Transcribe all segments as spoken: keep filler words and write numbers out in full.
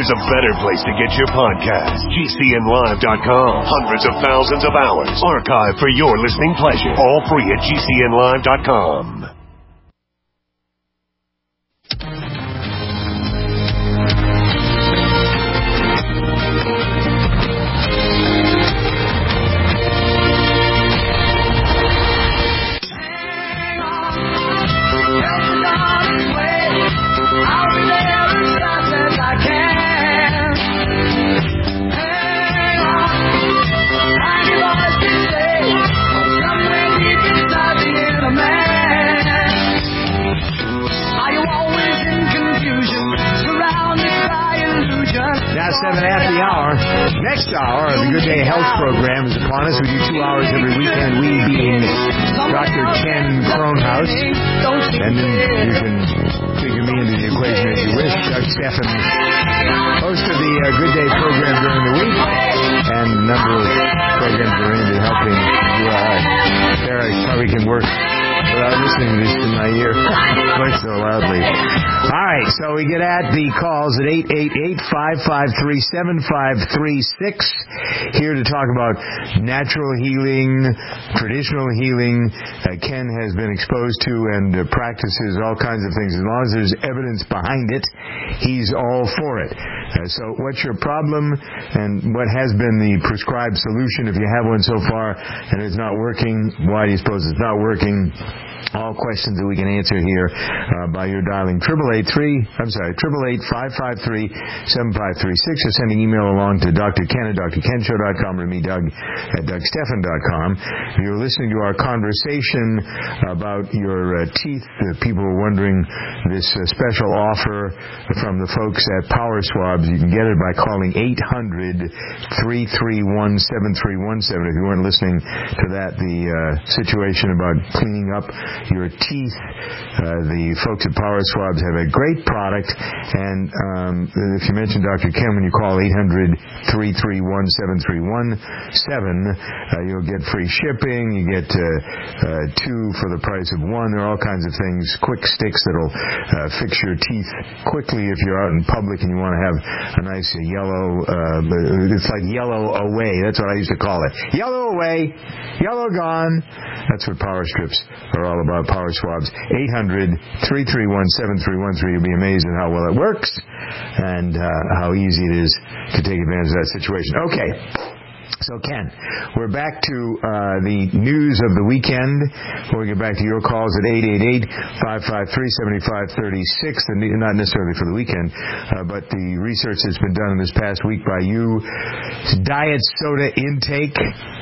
there's a better place to get your podcast. G C N live dot com. Hundreds of thousands of hours archived for your listening pleasure. All free at G C N live dot com. Seven after the hour. Next hour of the Good Day Health program is upon us. We do two hours every weekend. We being Doctor Ken Kronhaus, and then you can figure me into the equation as you wish. Doug Stephan, host of the uh, Good Day program during the week, and a number of programs that are into helping you out. There, I probably can work without listening to this in my ear quite so loudly. All right, so we get at the calls at eight eight eight, five five three, seven five three six, here to talk about natural healing, traditional healing. Uh, Ken has been exposed to and uh, practices all kinds of things. As long as there's evidence behind it, he's all for it. Uh, so what's your problem, and what has been the prescribed solution, if you have one so far, and it's not working? Why do you suppose it's not working? All questions that we can answer here uh, by your dialing triple eight three. I'm sorry, triple eight five five three seven five three six, or sending email along to Doctor Ken at Dr Ken Show dot com or me, Doug, at Doug Stephan dot com. If you're listening to our conversation about your uh, teeth, uh, people are wondering this uh, special offer from the folks at Power Swabs. You can get it by calling eight hundred, three three one, seven three one seven. If you weren't listening to that, the uh, situation about cleaning up your teeth, uh, the folks at Power Swabs have a great product, and um, if you mention Doctor Ken when you call eight hundred, three three one, seven three one seven, uh, you'll get free shipping. You get uh, uh, two for the price of one. There are all kinds of things, quick sticks that'll uh, fix your teeth quickly if you're out in public and you want to have a nice yellow, uh, it's like yellow away. That's what I used to call it. Yellow away, yellow gone. That's what Power Strips are all about. Power Swabs, eight hundred, three three one, seven three one three. You'll be amazed at how well it works and uh, how easy it is to take advantage of that situation. Okay. So, Ken, we're back to uh, the news of the weekend. We'll get back to your calls at eight eight eight, five five three, seven five three six, and not necessarily for the weekend, uh, but the research that's been done in this past week by you. Diet soda intake,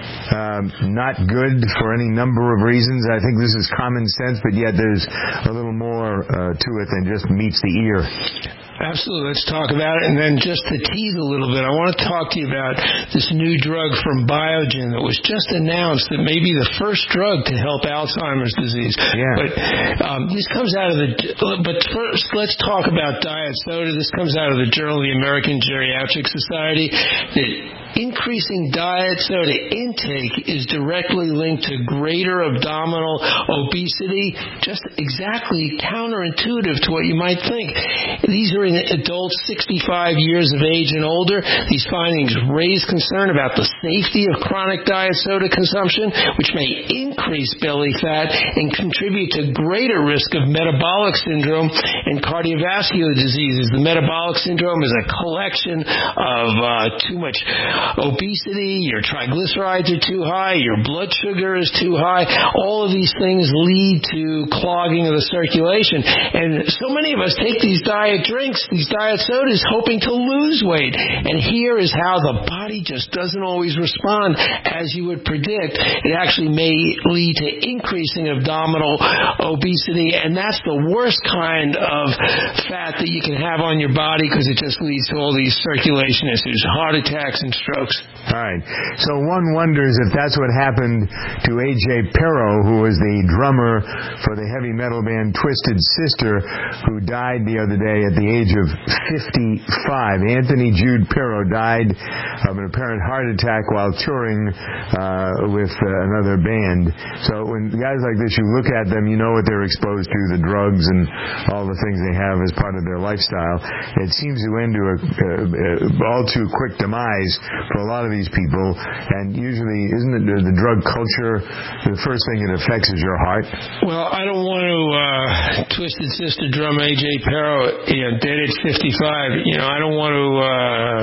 um, not good for any number of reasons. I think this is common sense, but yet there's a little more uh, to it than just meets the ear. Absolutely. Let's talk about it. And then just to tease a little bit, I want to talk to you about this new drug from Biogen that was just announced that may be the first drug to help Alzheimer's disease. Yeah. But um, this comes out of the... But first, let's talk about diet soda. This comes out of the Journal of the American Geriatric Society. That increasing diet soda intake is directly linked to greater abdominal obesity, just exactly counterintuitive to what you might think. These are in adults sixty-five years of age and older. These findings raise concern about the safety of chronic diet soda consumption, which may increase belly fat and contribute to greater risk of metabolic syndrome and cardiovascular diseases. The metabolic syndrome is a collection of uh, too much obesity, your triglycerides are too high, your blood sugar is too high. All of these things lead to clogging of the circulation. And so many of us take these diet drinks, these diet sodas, hoping to lose weight. And here is how the body just doesn't always respond as you would predict. It actually may lead to increasing abdominal obesity, and that's the worst kind of fat that you can have on your body because it just leads to all these circulation issues, heart attacks and strokes. All right. So one wonders if that's what happened to A J Pero, who was the drummer for the heavy metal band Twisted Sister, who died the other day at the age age of fifty-five. Anthony Jude Pirro died of an apparent heart attack while touring uh, with uh, another band. So when guys like this, you look at them, you know what they're exposed to, the drugs and all the things they have as part of their lifestyle. It seems to end to a, a, a all too quick demise for a lot of these people. And usually, isn't it the, the drug culture, the first thing it affects is your heart? Well, I don't want to uh, Twisted Sister drummer A J Pero, you know, dead at fifty-five. You know, I don't want to uh,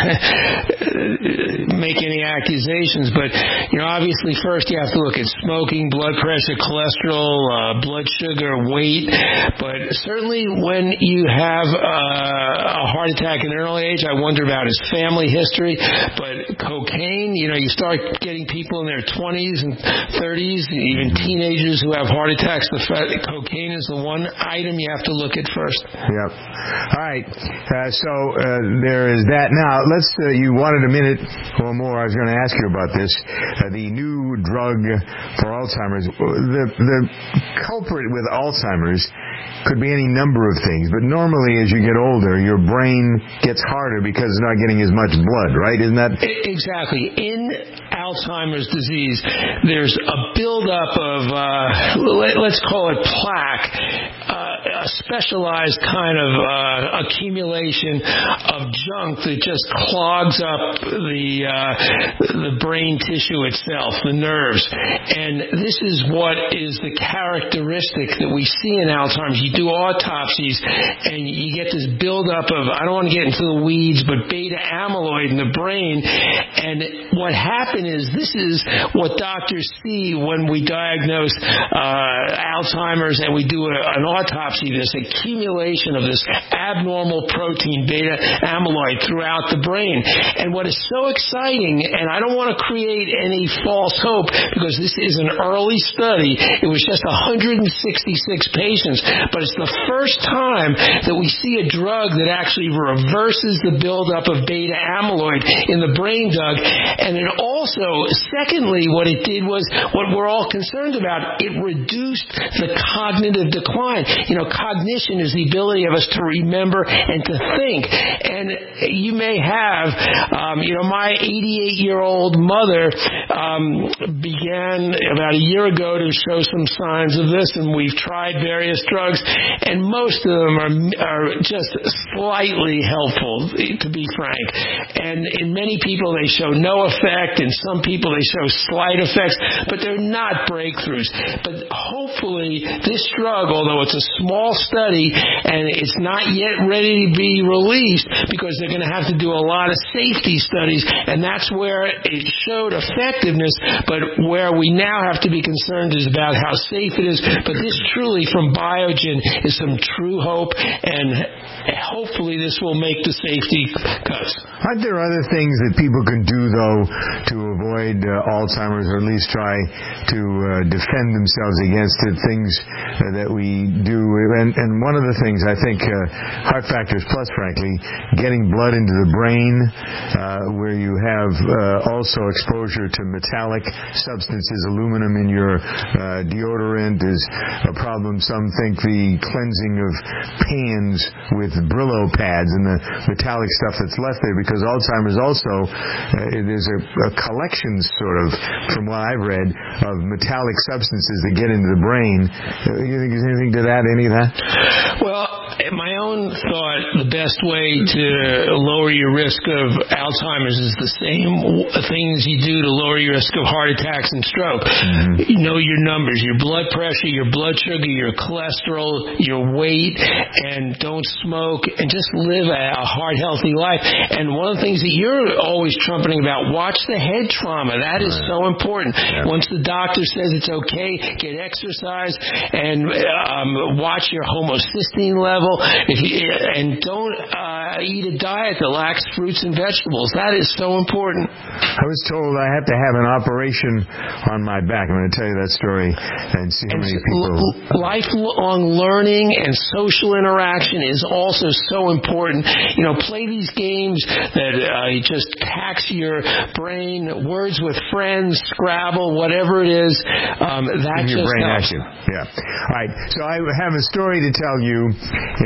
make any accusations, but you know, obviously, first you have to look at smoking, blood pressure, cholesterol, uh, blood sugar, weight. But certainly, when you have uh, a heart attack in an early age, I wonder about his family history. But cocaine, you know, you start getting people in their twenties and thirties, even teenagers who have heart attacks. The fact that cocaine is the one item you have to look at first. Yep. All right. Uh, so uh, there is that. Now, let's. Uh, you wanted a minute or more. I was going to ask you about this. Uh, the new drug for Alzheimer's. The the culprit with Alzheimer's could be any number of things, but normally as you get older, your brain gets harder because it's not getting as much blood, right? Isn't that? Exactly. In Alzheimer's disease, there's a buildup of, uh, let's call it plaque, uh, a specialized kind of uh, accumulation of junk that just clogs up the uh, the brain tissue itself, the nerves. And this is what is the characteristic that we see in Alzheimer's. You do autopsies, and you get this buildup of, I don't want to get into the weeds, but beta amyloid in the brain. And what happened is, this is what doctors see when we diagnose uh, Alzheimer's and we do a, an autopsy, this accumulation of this abnormal protein, beta amyloid, throughout the brain. And what is so exciting, and I don't want to create any false hope, because this is an early study, it was just one hundred sixty-six patients, but it's the first time that we see a drug that actually reverses the buildup of beta amyloid in the brain, Doug. And it also, secondly, what it did was what we're all concerned about. It reduced the cognitive decline. You know, cognition is the ability of us to remember and to think. And you may have, um, you know, my eighty-eight-year-old mother um, began about a year ago to show some signs of this, and we've tried various drugs, and most of them are, are just slightly helpful, to be frank. And in many people, they show no effect. In some people, they show slight effects, but they're not breakthroughs. But hopefully, this drug, although it's a small study and it's not yet ready to be released, because they're going to have to do a lot of safety studies, and that's where it showed effectiveness, but where we now have to be concerned is about how safe it is. But this truly, from Biogen, is some true hope, and hopefully this will make the safety cuts. Aren't there other things that people can do, though, to avoid uh, Alzheimer's, or at least try to uh, defend themselves against it, things uh, that we do? And, and one of the things, I think, uh, Heart Factors Plus, frankly, getting blood into the brain, uh, where you have uh, also exposure to metallic substances. Aluminum in your uh, deodorant is a problem. Some think the cleansing of pans with Brillo pads and the metallic stuff that's left there, because Alzheimer's also, uh, there's a, a collection, sort of, from what I've read, of metallic substances that get into the brain. Uh, you think there's anything to that, any of that? Well, my own thought, the best way to lower your risk of Alzheimer's is the same things you do to lower your risk of heart attacks and stroke. Mm-hmm. You know your numbers, your blood pressure, your blood sugar, your cholesterol, your weight, and don't smoke, and just live a heart-healthy life. And one of the things that you're always trumpeting about, watch the head trauma. That is so important. Yeah. Once the doctor says it's okay, get exercise, and um, watch your homocysteine level. If you, and don't uh, eat a diet that lacks fruits and vegetables. That is so important. I was told I had to have an operation on my back. I'm going to tell you that story and see how and many people... L- lifelong learning and social interaction is also so important. You know, play these games that uh, just tax your brain, words with friends, Scrabble, whatever it is. Um, that Keep your just brain helps. active. Yeah. All right. So I have a story to tell you in a moment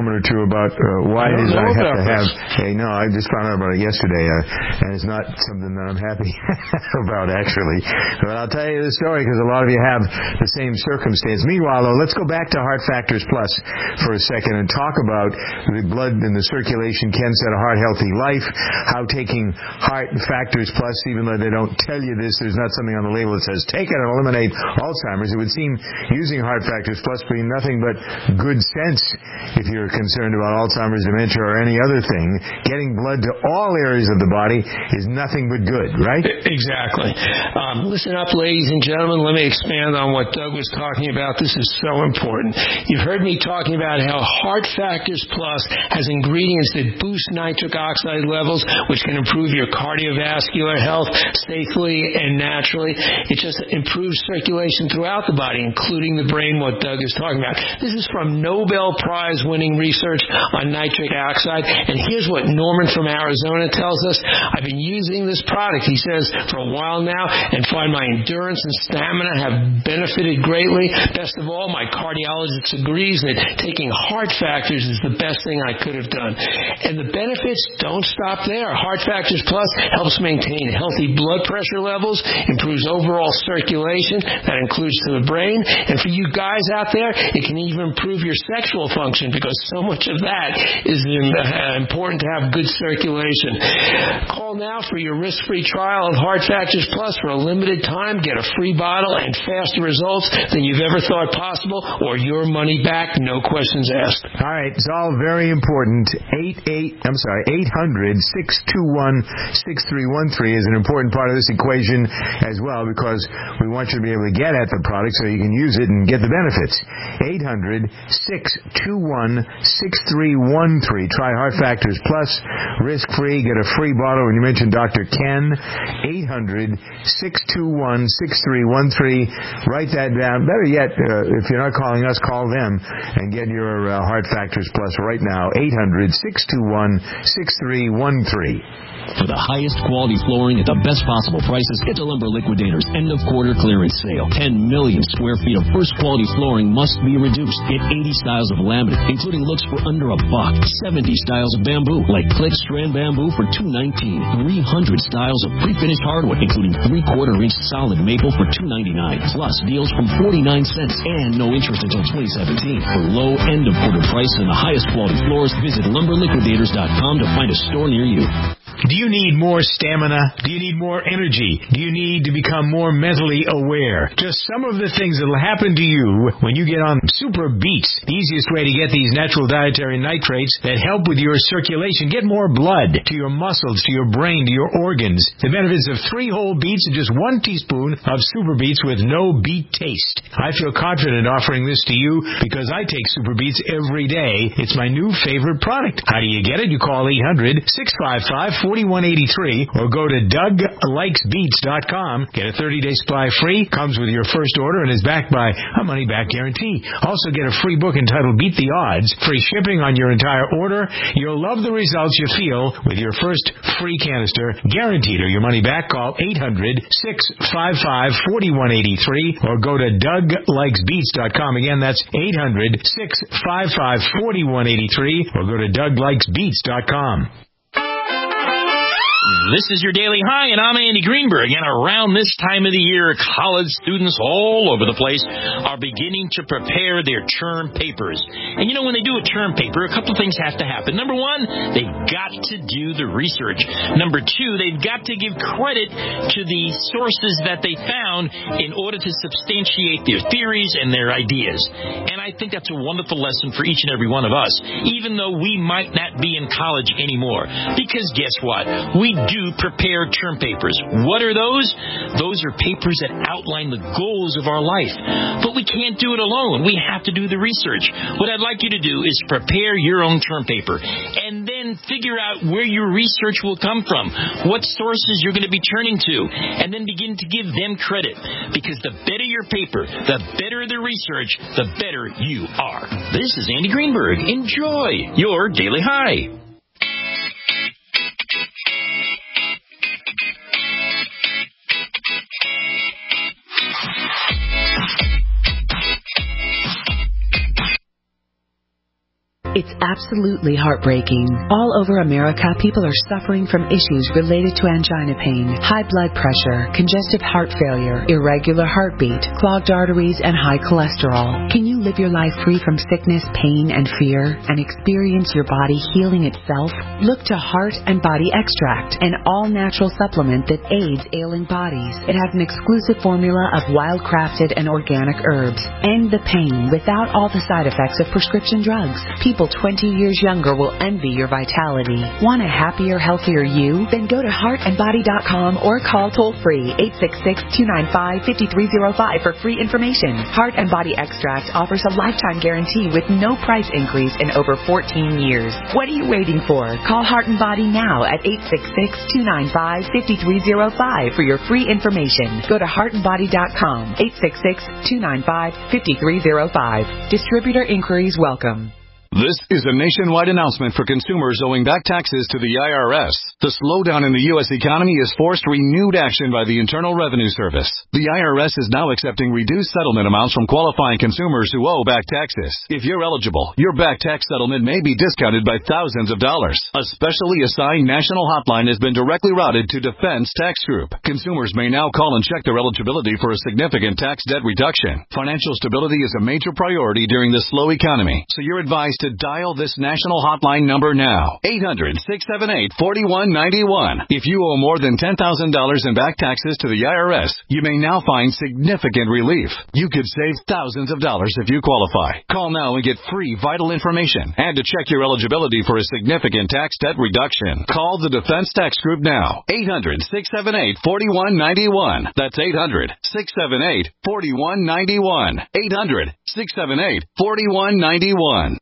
moment or two about uh, why it is I have to have. Hey, no, I just found out about it yesterday, uh, and it's not something that I'm happy about, actually. But I'll tell you the story because a lot of you have the same circumstance. Meanwhile, though, let's go back to Heart Factors Plus for a second and talk about the blood and the circulation can set a heart-healthy life, how taking Heart Factors Plus, even though they don't tell you this, there's not something on the label that says, take it and eliminate Alzheimer's. It would seem using Heart Factors Plus being nothing but good sense if you're concerned about Alzheimer's, dementia, or any other thing. Getting blood to all areas of the body is nothing but good, right? Exactly. Um, listen up, ladies and gentlemen. Let me expand on what Doug was talking about. This is so important. You've heard me talking about how Heart Factors Plus has ingredients that boost nitric oxide levels, which can improve your cardiovascular health safely and naturally. It just improves circulation throughout the body, including the brain, what Doug is talking about. This is from Nobel Prize-winning research on nitric oxide. And here's what Norman from Arizona tells us. I've been using this product, he says, for a while now, and find my endurance and stamina have benefited greatly. Best of all, my cardiologist agrees that taking Heart Factors is the best thing I could have done. And the benefits don't stop there. Heart Factors Plus helps maintain healthy blood pressure levels, improves overall circulation, that includes to the brain. And for you guys out there, it can even improve your sexual function because so much of that is important to have good circulation. Call now for your risk-free trial of Heart Factors Plus for a limited time. Get a free bottle and faster results than you've ever thought possible, or your money back, no questions asked. All right, it's all very important. Eight eight, I'm sorry, eight hundred, six two one, six three one three is an important part of this equation as well because we want you to be able to get at the product so you can use it and get the benefits. eight hundred, six two one, six three one three. Try Heart Factors Plus, risk-free, get a free bottle. When you mention Doctor Ken, eight hundred, six two one, six three one three. Write that down. Better yet, uh, if you're not calling us, call them and get your uh, Heart Factors Plus right now. eight hundred, six two one, six three one three. For the highest quality flooring at the best possible prices, get to Lumber Liquidators' end-of-quarter clearance sale. ten million square feet of first-quality flooring must be reduced. Get eighty styles of laminate, including looks for under a buck. seventy styles of bamboo, like click strand bamboo for two ninety-nine. three hundred styles of pre-finished hardwood, including three-quarter inch solid maple for two ninety-nine. Plus deals from forty-nine cents and no interest until twenty seventeen. For low end-of-quarter price and the highest quality floors, visit lumber liquidators dot com to find a store near you. Do you need more stamina? Do you need more energy? Do you need to become more mentally aware? Just some of the things that will happen to you when you get on Super Beets, the easiest way to get these natural dietary nitrates that help with your circulation. Get more blood to your muscles, to your brain, to your organs. The benefits of three whole beets and just one teaspoon of Super Beets with no beet taste. I feel confident offering this to you because I take Super Beets every day. It's my new favorite product. How do you get it? You call eight hundred, six five five, four one eight three or go to doug likes beets dot com. Get a thirty-day supply free. Comes with your first order and is backed by a money-back guarantee. Also get a free book entitled Beat the Odds. Free shipping on your entire order. You'll love the results you feel with your first free canister. Guaranteed or your money back. Call eight hundred, six five five, four one eight three or go to doug likes beets dot com. Again, that's eight hundred, six five five, four one eight three or go to doug likes beets dot com. This is your Daily High, and I'm Andy Greenberg. And around this time of the year, college students all over the place are beginning to prepare their term papers. And, you know, when they do a term paper, a couple of things have to happen. Number one, they've got to do the research. Number two, they've got to give credit to the sources that they found in order to substantiate their theories and their ideas. And I think that's a wonderful lesson for each and every one of us, even though we might not be in college anymore. Because guess what? We do prepare term papers. What are those? Those are papers that outline the goals of our life. But we can't do it alone. We have to do the research. What I'd like you to do is prepare your own term paper and then figure out where your research will come from, what sources you're going to be turning to, and then begin to give them credit. Because the better your paper, the better the research, the better you are. This is Andy Greenberg. Enjoy your Daily High. It's absolutely heartbreaking. All over America, people are suffering from issues related to angina pain, high blood pressure, congestive heart failure, irregular heartbeat, clogged arteries, and high cholesterol. Can you live your life free from sickness, pain, and fear, and experience your body healing itself? Look to Heart and Body Extract, an all-natural supplement that aids ailing bodies. It has an exclusive formula of wild-crafted and organic herbs. End the pain without all the side effects of prescription drugs. People twenty years younger will envy your vitality. Want a happier, healthier you? Then go to heart and body dot com or call toll-free eight six six, two nine five, five three zero five for free information. Heart and Body Extract offers a lifetime guarantee with no price increase in over fourteen years. What are you waiting for? Call Heart and Body now at eight six six, two nine five, five three zero five for your free information. Go to heart and body dot com, eight six six, two nine five, five three zero five. Distributor inquiries welcome. This is a nationwide announcement for consumers owing back taxes to the I R S. The slowdown in the U S economy has forced renewed action by the Internal Revenue Service. The I R S is now accepting reduced settlement amounts from qualifying consumers who owe back taxes. If you're eligible, your back tax settlement may be discounted by thousands of dollars. A specially assigned national hotline has been directly routed to Defense Tax Group. Consumers may now call and check their eligibility for a significant tax debt reduction. Financial stability is a major priority during this slow economy, so you're advised to dial this national hotline number now. eight hundred, six seven eight, four one nine one. If you owe more than ten thousand dollars in back taxes to the I R S, you may now find significant relief. You could save thousands of dollars if you qualify. Call now and get free vital information and to check your eligibility for a significant tax debt reduction. Call the Defense Tax Group now. eight hundred, six seven eight, four one nine one. That's eight hundred, six seven eight, four one nine one. eight hundred, six seven eight, four one nine one.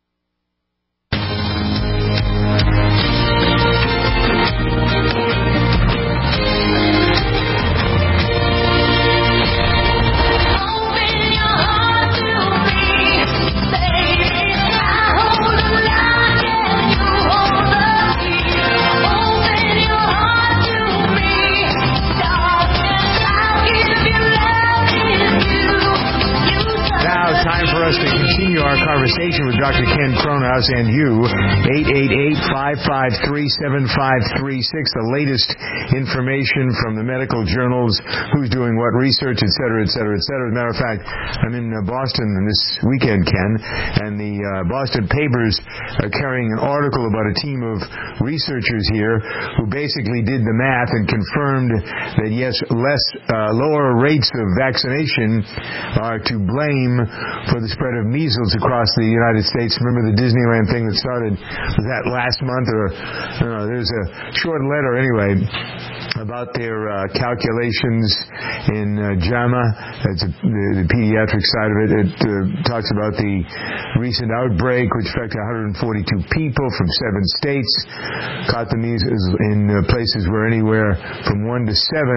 Time for us to continue our conversation with Doctor Ken Kronhaus and you. eight eight eight, five five three, seven five three six. The latest information from the medical journals, who's doing what research, et cetera, et cetera, et cetera. As a matter of fact, I'm in uh, Boston this weekend, Ken, and the uh, Boston papers are carrying an article about a team of researchers here who basically did the math and confirmed that, yes, less uh, lower rates of vaccination are to blame for the spread of measles across the United States. Remember the Disneyland thing that started, was that last month? Or I don't know, there's a short letter anyway about their uh, calculations in uh, JAMA. That's a, the, the pediatric side of it. It uh, talks about the recent outbreak, which affected one hundred forty-two people from seven states. Caught the measles in uh, places where anywhere from one to seven.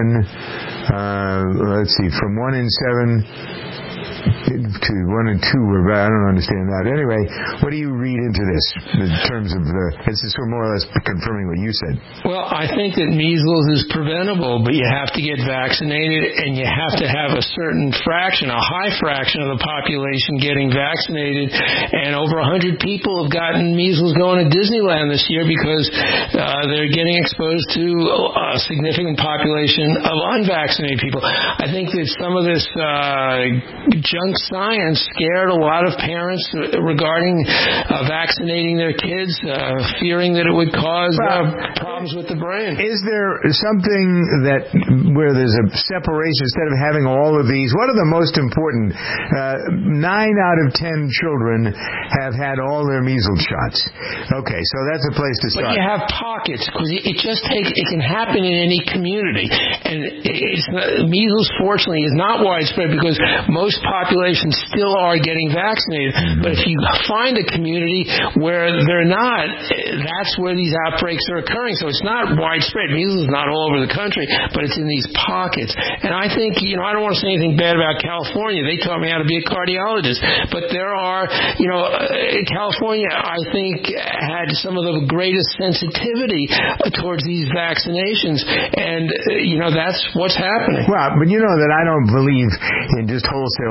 Uh, let's see, from one in seven to one and two were bad. I don't understand that. Anyway, what do you read into this in terms of the, this is more or less confirming what you said? Well, I think that measles is preventable, but you have to get vaccinated, and you have to have a certain fraction, a high fraction of the population getting vaccinated. And over one hundred people have gotten measles going to Disneyland this year because uh, they're getting exposed to a significant population of unvaccinated people. I think that some of this uh, junk science scared a lot of parents regarding uh, vaccinating their kids, uh, fearing that it would cause uh, problems with the brain. Is there something that where there's a separation instead of having all of these? What are the most important? Uh, nine out of ten children have had all their measles shots. Okay, so that's a place to start. But you have pockets because it just takes. It can happen in any community, and it's not, measles, fortunately, is not widespread because most populations still are getting vaccinated. Mm-hmm. But if you find a community where they're not, that's where these outbreaks are occurring. So it's not widespread. Measles is not all over the country, but it's in these pockets. And I think, you know, I don't want to say anything bad about California. They taught me how to be a cardiologist. But there are, you know, uh, California, I think, had some of the greatest sensitivity uh, towards these vaccinations. And, uh, you know, that's what's happening. Well, but you know that I don't believe in just wholesale vaccination.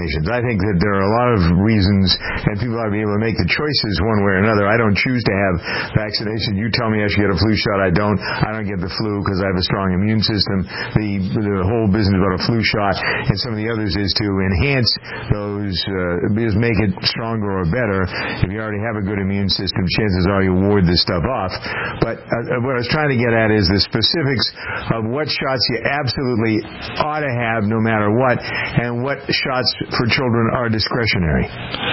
vaccinations. I think that there are a lot of reasons, and people ought to be able to make the choices one way or another. I don't choose to have vaccination. You tell me I should get a flu shot. I don't. I don't get the flu because I have a strong immune system. The the whole business about a flu shot and some of the others is to enhance those, uh, just make it stronger or better. If you already have a good immune system, chances are you ward this stuff off. But uh, what I was trying to get at is the specifics of what shots you absolutely ought to have no matter what, and what shots for children are discretionary.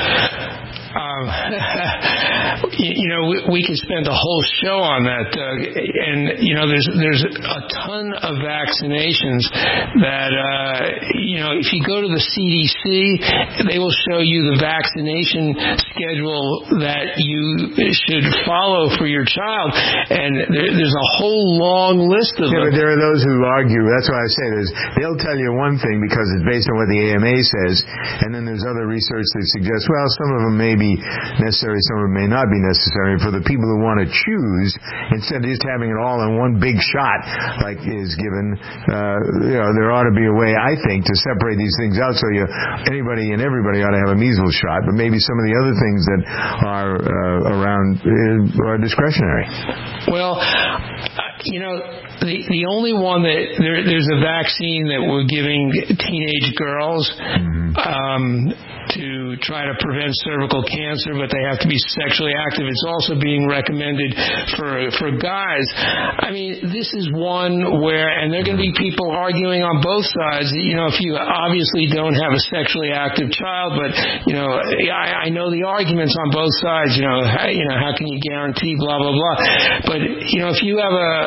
Um, you, you know, we, we could spend a whole show on that, Doug. And you know, there's there's a ton of vaccinations that uh, you know, if you go to the C D C, they will show you the vaccination schedule that you should follow for your child, and there, there's a whole long list of yeah, them. But there are those who argue. That's why I say there's. They'll tell you one thing because it's based on what the A M A says, and then there's other research that suggests, well, some of them may be necessary, some of them may not be necessary. For the people who want to choose, instead of just having it all in one big shot like is given, uh, you know, there ought to be a way, I think, to separate these things out so you anybody and everybody ought to have a measles shot, but maybe some of the other things that are uh, around uh, are discretionary. Well, you know, the the only one that there, there's a vaccine that we're giving teenage girls mm-hmm. um, to try to prevent cervical cancer, but they have to be sexually active. It's also being recommended for for guys. I mean, this is one where, and there are going to be people arguing on both sides. You know, if you obviously don't have a sexually active child, but you know, I, I know the arguments on both sides. You know, how, you know, how can you guarantee blah blah blah? But you know, if you have a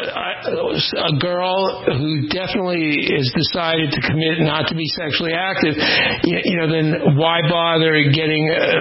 a, a girl who definitely has decided to commit not to be sexually active, you, you know, then why bother getting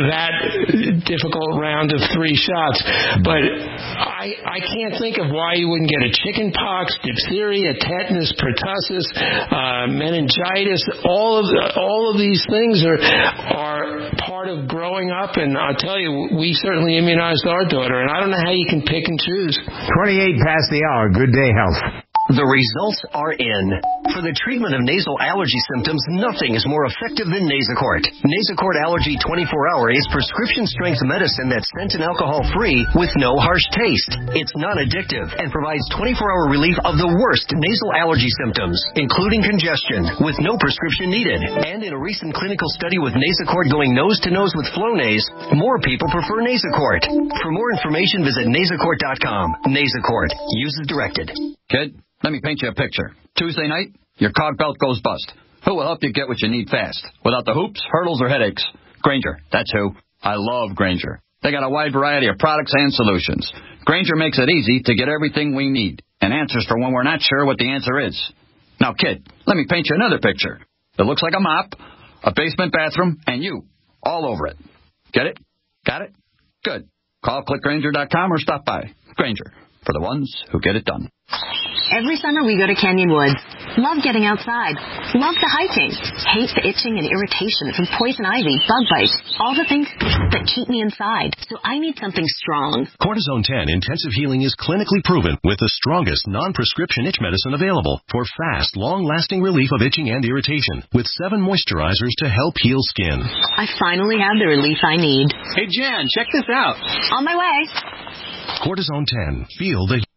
that difficult round of three shots? But I I can't think of why you wouldn't get a chicken pox, diphtheria, tetanus, pertussis, uh, meningitis. All of the, all of these things are are part of growing up, and I'll tell you, we certainly immunized our daughter, and I don't know how you can pick and choose. twenty-eight past the hour. Good day, health. The results are in. For the treatment of nasal allergy symptoms, nothing is more effective than Nasacort. Nasacort Allergy twenty-four hour is prescription-strength medicine that's scent and alcohol-free with no harsh taste. It's non-addictive and provides twenty-four hour relief of the worst nasal allergy symptoms, including congestion, with no prescription needed. And in a recent clinical study with Nasacort going nose-to-nose with Flonase, more people prefer Nasacort. For more information, visit nasacort dot com. Nasacort. Use as directed. Kid, let me paint you a picture. Tuesday night, your cog belt goes bust. Who will help you get what you need fast, without the hoops, hurdles, or headaches? Grainger, that's who. I love Grainger. They got a wide variety of products and solutions. Grainger makes it easy to get everything we need, and answers for when we're not sure what the answer is. Now, kid, let me paint you another picture. It looks like a mop, a basement bathroom, and you, all over it. Get it? Got it? Good. Call click grainger dot com or stop by. Grainger, for the ones who get it done. Every summer we go to Canyon Woods. Love getting outside. Love the hiking. Hate the itching and irritation from poison ivy, bug bites, all the things that keep me inside. So I need something strong. Cortisone ten Intensive Healing is clinically proven with the strongest non-prescription itch medicine available for fast, long-lasting relief of itching and irritation with seven moisturizers to help heal skin. I finally have the relief I need. Hey, Jan, check this out. On my way. Cortisone ten. Feel the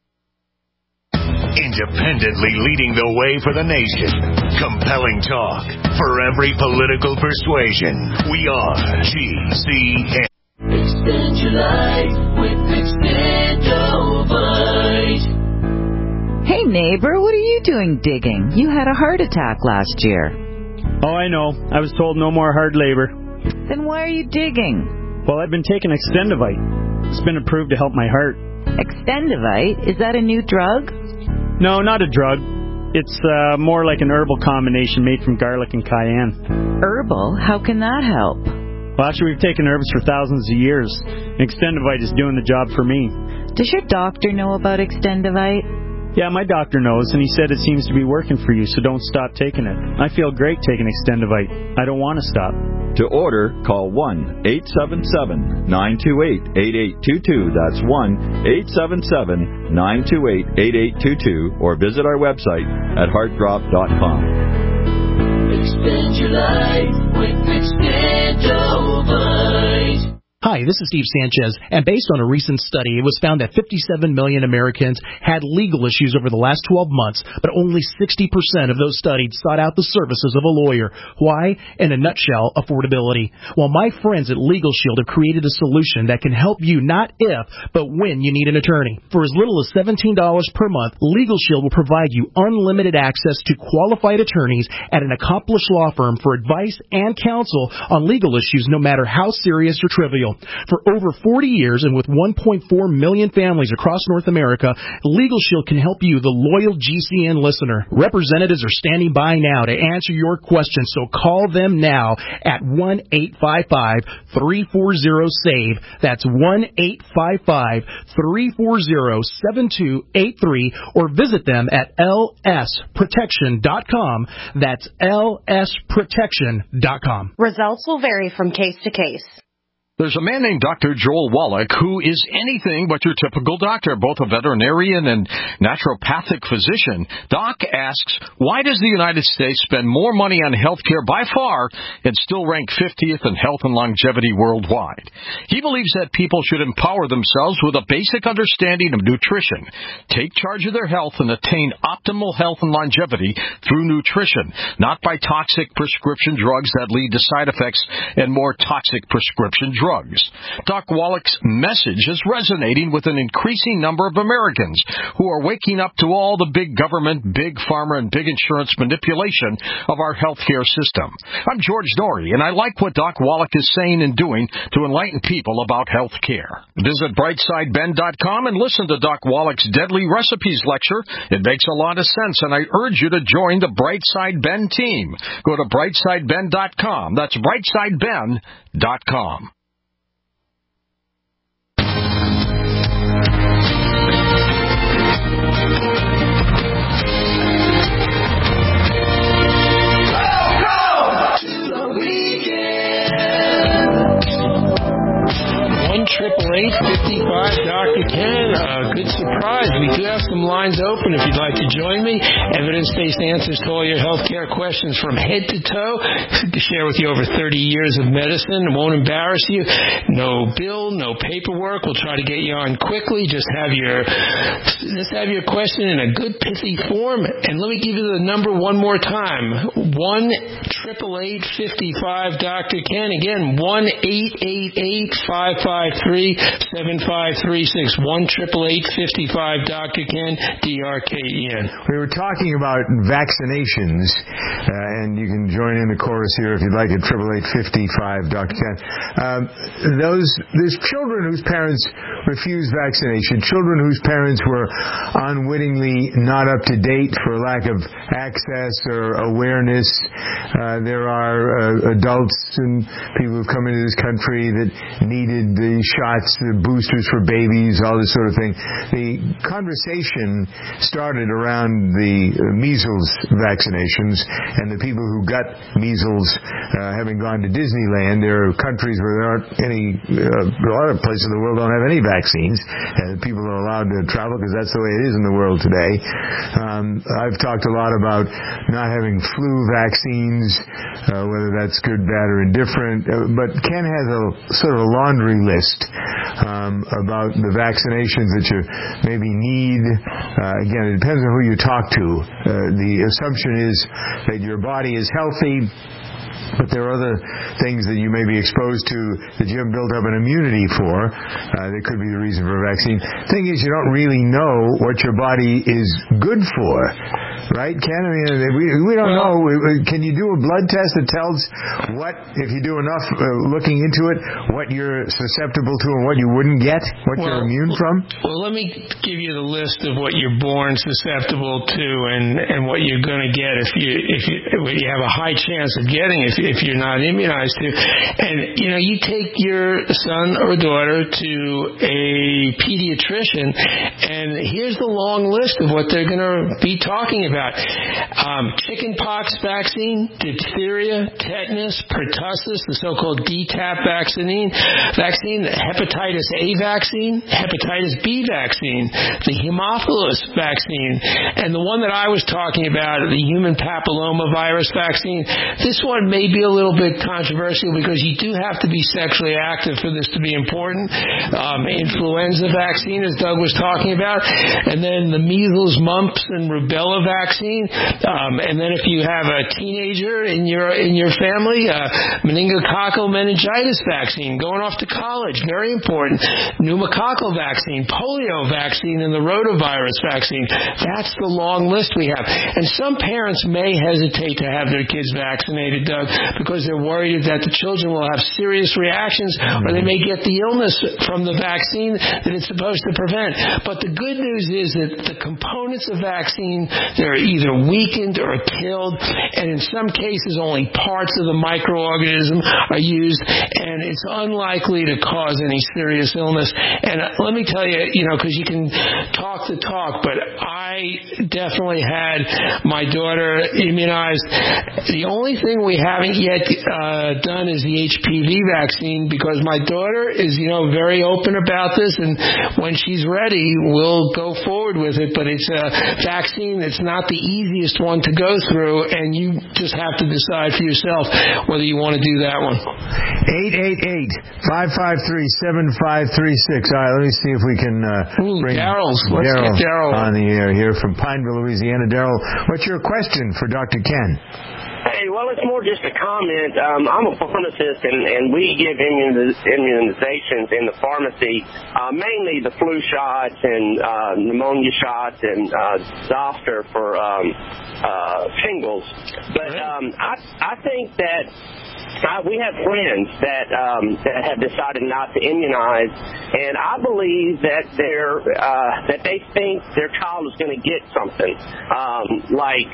independently leading the way for the nation. Compelling talk for every political persuasion. We are G C N. Extend your life with Extendovite. Hey neighbor, what are you doing digging? You had a heart attack last year. Oh, I know. I was told no more hard labor. Then why are you digging? Well, I've been taking Extendovite. It's been approved to help my heart. Extendovite? Is that a new drug? No, not a drug. It's uh, more like an herbal combination made from garlic and cayenne. Herbal? How can that help? Well, actually, we've taken herbs for thousands of years. Extendovite is doing the job for me. Does your doctor know about Extendovite? Yeah, my doctor knows, and he said it seems to be working for you, so don't stop taking it. I feel great taking Extendovite. I don't want to stop. To order, call one eight seven seven, nine two eight, eight eight two two. That's one eight seven seven, nine two eight, eight eight two two. Or visit our website at heart drop dot com. Expand your life with Extendovite. Hi, this is Steve Sanchez, and based on a recent study, it was found that fifty-seven million Americans had legal issues over the last twelve months, but only sixty percent of those studied sought out the services of a lawyer. Why? In a nutshell, affordability. Well, my friends at Legal Shield have created a solution that can help you not if, but when you need an attorney. For as little as seventeen dollars per month, Legal Shield will provide you unlimited access to qualified attorneys at an accomplished law firm for advice and counsel on legal issues, no matter how serious or trivial. For over forty years and with one point four million families across North America, Legal Shield can help you, the loyal G C N listener. Representatives are standing by now to answer your questions, so call them now at one eight five five, three four zero, S A V E. That's one eight five five, three four zero, seven two eight three, or visit them at L S protection dot com. That's L S protection dot com. Results will vary from case to case. There's a man named Doctor Joel Wallach who is anything but your typical doctor, both a veterinarian and naturopathic physician. Doc asks, why does the United States spend more money on health care by far and still rank fiftieth in health and longevity worldwide? He believes that people should empower themselves with a basic understanding of nutrition, take charge of their health, and attain optimal health and longevity through nutrition, not by toxic prescription drugs that lead to side effects and more toxic prescription drugs. Drugs. Doc Wallach's message is resonating with an increasing number of Americans who are waking up to all the big government, big pharma, and big insurance manipulation of our healthcare system. I'm George Norrie, and I like what Doc Wallach is saying and doing to enlighten people about health care. Visit brightside ben dot com and listen to Doc Wallach's Deadly Recipes lecture. It makes a lot of sense, and I urge you to join the Brightside Ben team. Go to brightside ben dot com. That's brightside ben dot com. Triple eight fifty five, Doctor Ken. Uh, good surprise. We do have some lines open if you'd like to join me. Evidence-based answers to all your healthcare questions from head to toe. To share with you over thirty years of medicine. It won't embarrass you. No bill, no paperwork. We'll try to get you on quickly. Just have your just have your question in a good pithy form. And let me give you the number one more time. One triple eight fifty five, Doctor Ken. Again, one eight eight eight five five three seven five three six. One triple eight fifty five, Doctor Ken, D R K E N. We were talking about vaccinations, uh, and you can join in the chorus here if you'd like at triple eight fifty five, Doctor Ken. Um, those there's children whose parents refused vaccination, children whose parents were unwittingly not up to date for lack of access or awareness. Uh, there are uh, adults and people who've come into this country that needed the shots, the boosters for babies, all this sort of thing. The conversation started around the measles vaccinations and the people who got measles uh, having gone to Disneyland. There are countries where there aren't any, uh, a lot of places in the world don't have any vaccines, and people are allowed to travel because that's the way it is in the world today. Um, I've talked a lot about not having flu vaccines, uh, whether that's good, bad, or indifferent, uh, but Ken has a sort of a laundry list um, about the vaccinations that you maybe need. Uh, again, it depends on who you talk to. Uh, the assumption is that your body is healthy, but there are other things that you may be exposed to that you haven't built up an immunity for. Uh, that could be the reason for a vaccine. The thing is, you don't really know what your body is good for. Right, Ken? I mean, we, we don't well, know. Can you do a blood test that tells what, if you do enough uh, looking into it, what you're susceptible to and what you wouldn't get, what well, you're immune from? Well, let me give you the list of what you're born susceptible to and, and what you're going to get if you if you, if you have a high chance of getting if, if you're not immunized to. And, you know, you take your son or daughter to a pediatrician, and here's the long list of what they're going to be talking talking about um, chickenpox vaccine, diphtheria, tetanus, pertussis, the so-called D TAP vaccine, vaccine, hepatitis A vaccine, hepatitis B vaccine, the Haemophilus vaccine, and the one that I was talking about, the human papilloma virus vaccine. This one may be a little bit controversial because you do have to be sexually active for this to be important. Um, influenza vaccine, as Doug was talking about, and then the measles, mumps, and rubella vaccine. Um, and then if you have a teenager in your in your family, uh, meningococcal meningitis vaccine, going off to college, very important. Pneumococcal vaccine, polio vaccine, and the rotavirus vaccine. That's the long list we have. And some parents may hesitate to have their kids vaccinated, Doug, because they're worried that the children will have serious reactions or they may get the illness from the vaccine that it's supposed to prevent. But the good news is that the components of vaccine, they're either weakened or killed, and in some cases only parts of the microorganism are used, and it's unlikely to cause any serious illness. And let me tell you, you know, because you can talk the talk, but I definitely had my daughter immunized. The only thing we haven't yet uh, done is the H P V vaccine, because my daughter is, you know, very open about this, and when she's ready, we'll go forward with it. But it's a vaccine that's not the easiest one to go through, and you just have to decide for yourself whether you want to do that one. eight eight eight, five five three, seven five three six. All right, let me see if we can uh, Ooh, bring Daryl's. Let's Daryl get Daryl on the air here from Pineville, Louisiana. Daryl, what's your question for Doctor Ken? Hey, well, it's more just a comment. Um, I'm a pharmacist, and, and we give immuniz- immunizations in the pharmacy, uh, mainly the flu shots and uh, pneumonia shots and uh, Zofter for um, uh, shingles. But um, I, I think that Uh, we have friends that um, that have decided not to immunize, and I believe that they're uh, that they think their child is going to get something um, like.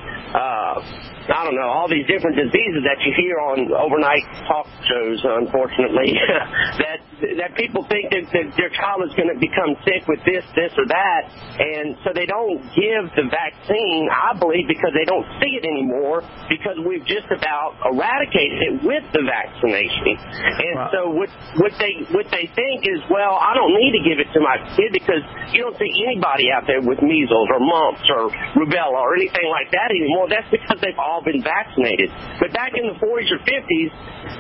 Uh, I don't know, all these different diseases that you hear on overnight talk shows, unfortunately, that that people think that, that their child is going to become sick with this, this, or that, and so they don't give the vaccine, I believe, because they don't see it anymore, because we've just about eradicated it with the vaccination. And wow. so what, what they what they think is, well, I don't need to give it to my kid because you don't see anybody out there with measles or mumps or rubella or anything like that anymore. That's because they've all been vaccinated. But back in the forties or fifties,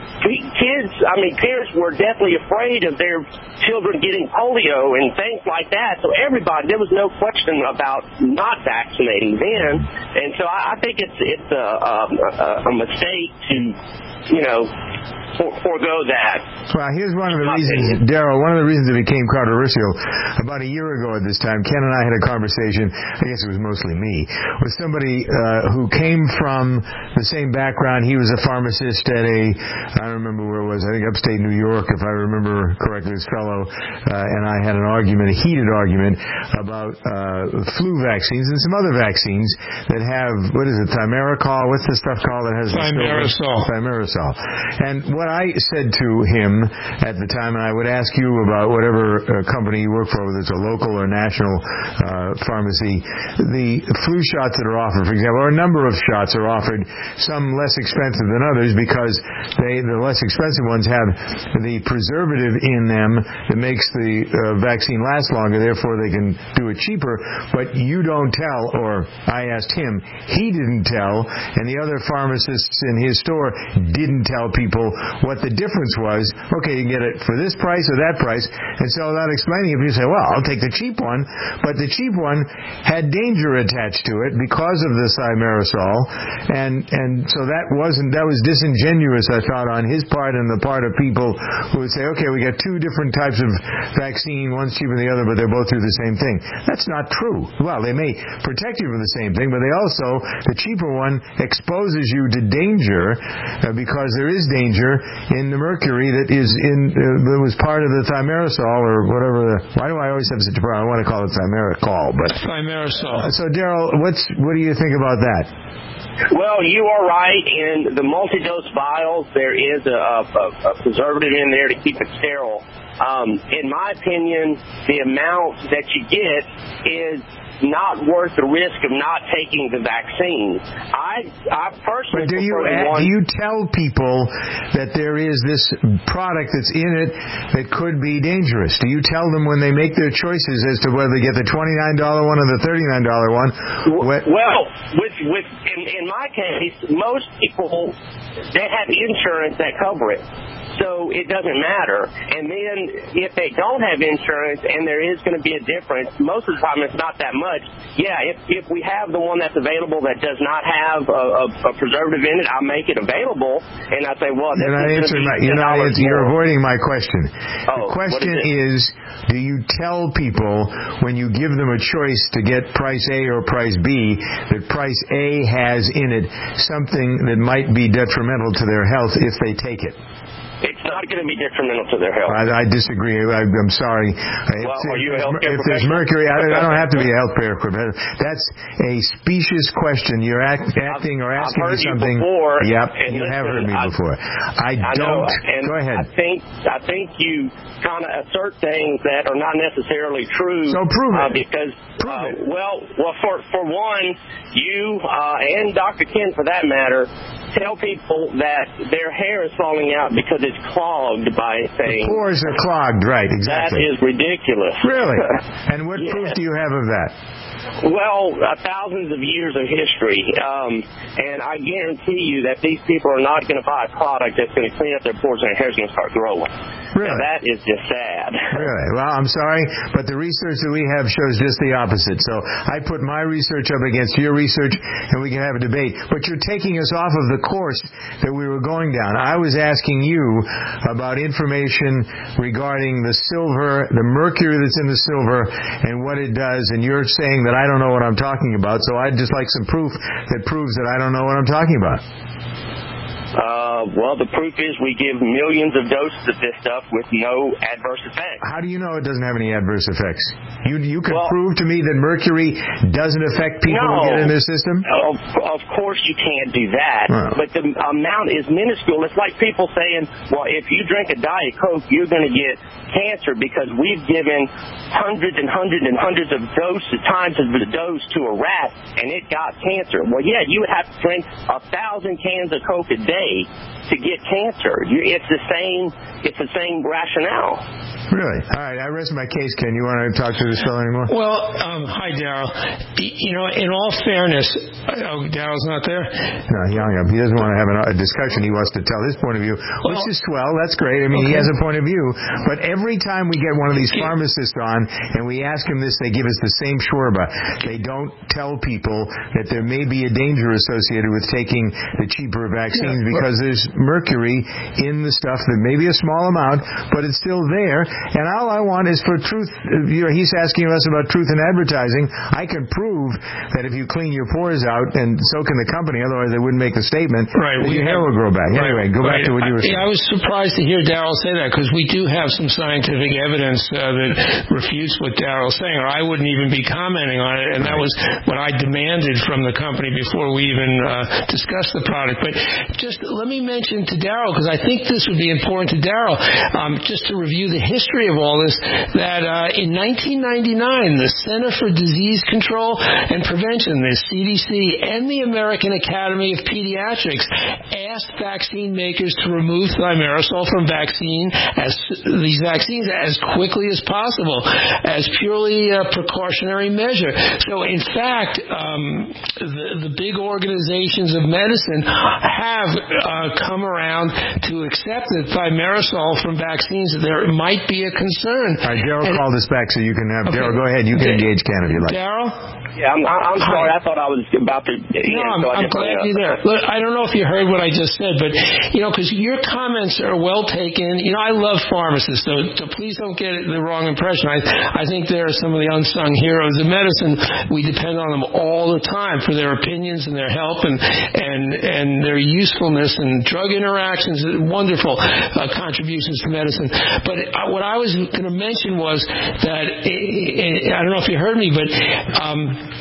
kids, I mean, parents were definitely afraid of their children getting polio and things like that. So everybody, there was no question about not vaccinating then. And so I, I think it's it's a, a, a mistake to, you know, For, forego that. Well, here's one of the reasons, Daryl, one of the reasons it became controversial about a year ago at this time. Ken and I had a conversation, I guess it was mostly me, with somebody uh, who came from the same background. He was a pharmacist at a, I don't remember where it was, I think upstate New York, if I remember correctly, this fellow, uh, and I had an argument, a heated argument about uh, flu vaccines and some other vaccines that have, what is it, thimerosal? What's the stuff called that has thimerosal? Thimerosal. And what What I said to him at the time, and I would ask you about whatever uh, company you work for, whether it's a local or national uh, pharmacy, the flu shots that are offered, for example, or a number of shots are offered, some less expensive than others because they, the less expensive ones have the preservative in them that makes the uh, vaccine last longer, therefore they can do it cheaper, but you don't tell, or I asked him, he didn't tell, and the other pharmacists in his store didn't tell people what the difference was. Okay, you can get it for this price or that price. And so without explaining it, you say, well, I'll take the cheap one. But the cheap one had danger attached to it because of the thimerosal. And and so that wasn't, that was disingenuous, I thought, on his part and the part of people who would say, okay, we got two different types of vaccine, one's cheaper than the other, but they both do the same thing. That's not true. Well, they may protect you from the same thing, but they also, the cheaper one exposes you to danger uh, because there is danger in the mercury that is in uh, that was part of the thimerosal or whatever. The, why do I always have such a problem? I want to call it thimerosal, but thimerosal. Uh, so, Daryl, what's what do you think about that? Well, you are right. In the multi-dose vials, there is a, a, a preservative in there to keep it sterile. Um, in my opinion, the amount that you get is not worth the risk of not taking the vaccine. I, I personally. But do you one, do you tell people that there is this product that's in it that could be dangerous? Do you tell them when they make their choices as to whether they get the twenty-nine dollars one or the thirty-nine dollars one? Well, with with in, in my case, most people they have insurance that cover it. So it doesn't matter. And then if they don't have insurance and there is going to be a difference, most of the time it's not that much. Yeah, if if we have the one that's available that does not have a, a, a preservative in it, I'll make it available. And I say, well, you're not answering my, you're not answering, you're avoiding my question. Oh, the question is, is, do you tell people when you give them a choice to get price A or price B that price A has in it something that might be detrimental to their health if they take it? It's not going to be detrimental to their health. I, I disagree. I, I'm sorry. Well, if, are you a if, healthcare if there's mercury, I, I don't have to be a healthcare professional. That's a specious question. You're act, acting or asking me something. You before, yep, you listen, have heard me I, before. I, I don't. Know, and go ahead. I think I think you kind of assert things that are not necessarily true. So prove it. Uh, because prove uh, it. well, well, for for one, you uh, and Doctor Ken, for that matter, tell people that their hair is falling out because it's clogged by things. The pores are clogged, right, exactly. That is ridiculous. Really? And what yeah. proof do you have of that? Well, uh, thousands of years of history, um, and I guarantee you that these people are not going to buy a product that's going to clean up their pores and their hair's going to start growing. Really? Now, that is just sad. Really? Well, I'm sorry, but the research that we have shows just the opposite. So I put my research up against your research, and we can have a debate. But you're taking us off of the course that we were going down. I was asking you about information regarding the silver, the mercury that's in the silver, and what it does, and you're saying that I don't know what I'm talking about, so I'd just like some proof that proves that I don't know what I'm talking about. Uh, well, the proof is we give millions of doses of this stuff with no adverse effects. How do you know it doesn't have any adverse effects? You you can well, prove to me that mercury doesn't affect people no, who get in their system? Of, of course you can't do that, wow. but the amount is minuscule. It's like people saying, well, if you drink a Diet Coke, you're going to get cancer because we've given hundreds and hundreds and hundreds of doses, times of the dose to a rat, and it got cancer. Well, yeah, you would have to drink a thousand cans of Coke a day to get cancer. It's the same. It's the same rationale. Really? All right. I rest my case, Ken. You want to talk to this fellow anymore? Well, um, hi, Daryl. You know, in all fairness, oh, Daryl's not there? No, he hung up. He doesn't want to have a discussion. He wants to tell his point of view, which well, is swell. That's great. I mean, okay. He has a point of view. But every time we get one of these pharmacists on and we ask him this, they give us the same shorba. They don't tell people that there may be a danger associated with taking the cheaper vaccines yeah, because there's mercury in the stuff that may be a small amount, but it's still there. And all I want is for truth. You know, he's asking us about truth in advertising. I can prove that if you clean your pores out, and so can the company, otherwise they wouldn't make the statement, right, that your hair will grow back. Right, anyway, go right. back to what you were saying. I, yeah, I was surprised to hear Daryl say that because we do have some scientific evidence uh, that refutes what Daryl's saying, or I wouldn't even be commenting on it, and that was what I demanded from the company before we even uh, discussed the product. But just let me mention to Daryl, because I think this would be important to Daryl, um, just to review the history of all this, that uh, in nineteen ninety-nine, the Center for Disease Control and Prevention, the C D C, and the American Academy of Pediatrics asked vaccine makers to remove thimerosal from vaccine as these vaccines as quickly as possible, as purely a precautionary measure. So, in fact, um, the, the big organizations of medicine have uh, come around to accept that thimerosal from vaccines, there might be a concern. All right, Daryl called us back so you can have... Okay. Daryl, go ahead. You can engage Ken if you like. Daryl? Yeah, I'm, I'm sorry. I thought I was about to... No, I'm, so I'm glad you're there. Look, I don't know if you heard what I just said, but, you know, because your comments are well taken. You know, I love pharmacists, so, so please don't get the wrong impression. I, I think they're some of the unsung heroes of medicine. We depend on them all the time for their opinions and their help and, and, and their usefulness and drug interactions, wonderful uh, contributions to medicine. But uh, what I was going to mention was that, I don't know if you heard me, but um,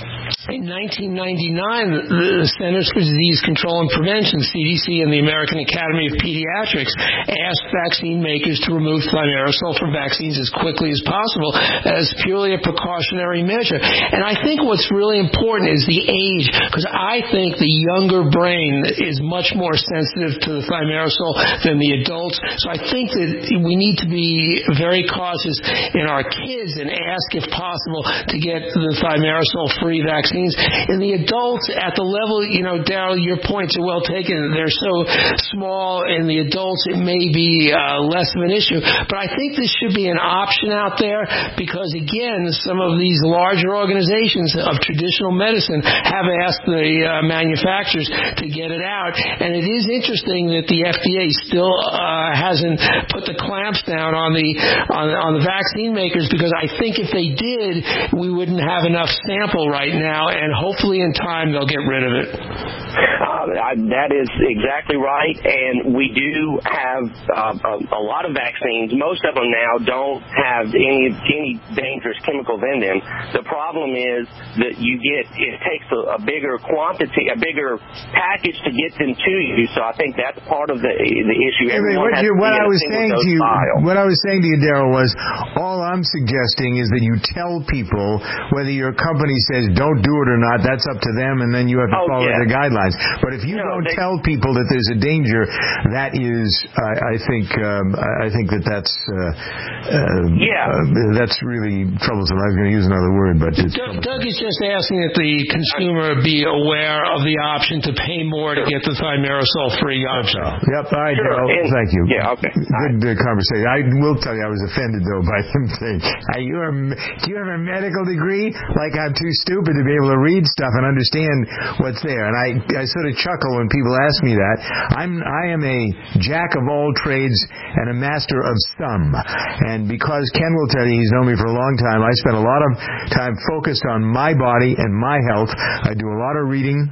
In nineteen ninety-nine, the Centers for Disease Control and Prevention, C D C, and the American Academy of Pediatrics asked vaccine makers to remove thimerosal from vaccines as quickly as possible as purely a precautionary measure. And I think what's really important is the age, because I think the younger brain is much more sensitive to the thimerosal than the adults. So I think that we need to be very cautious in our kids and ask, if possible, to get the thimerosal-free vaccines. In the adults, at the level, you know, Daryl, your points are well taken. They're so small. In the adults, it may be uh, less of an issue. But I think this should be an option out there because, again, some of these larger organizations of traditional medicine have asked the uh, manufacturers to get it out. And it is interesting that the F D A still uh, hasn't put the clamps down on the on, on the vaccine makers, because I think if they did, we wouldn't have enough sample right now, and hopefully in time they'll get rid of it. Uh, I, that is exactly right, and we do have uh, a, a lot of vaccines. Most of them now don't have any any dangerous chemicals in them. The problem is that you get it takes a, a bigger quantity, a bigger package to get them to you. So I think that's part of the the issue. I mean, what, you, what I was saying to you, file. what I was saying to you, Daryl, was all I'm suggesting is that you tell people whether your company says don't do it or not. That's up to them, and then you have to oh, follow yeah. the guidelines. But if you no, don't they, tell people that there's a danger, that is, I, I think, um, I think that that's, uh, uh, yeah, uh, that's really troublesome. I was going to use another word, but it's Doug, Doug is just asking that the consumer be aware of the option to pay more to get the thimerosal-free option. Yep. All right, sure. Daryl. And, thank you. Yeah. Okay. Good uh, conversation. I will tell you, I was offended though by him saying, "Are you a, do you have a medical degree?" Like I'm too stupid to be able to read stuff and understand what's there. And I, I sort of chuckle when people ask me that. I'm, I am a jack of all trades and a master of some. And because Ken will tell you, he's known me for a long time, I spend a lot of time focused on my body and my health. I do a lot of reading,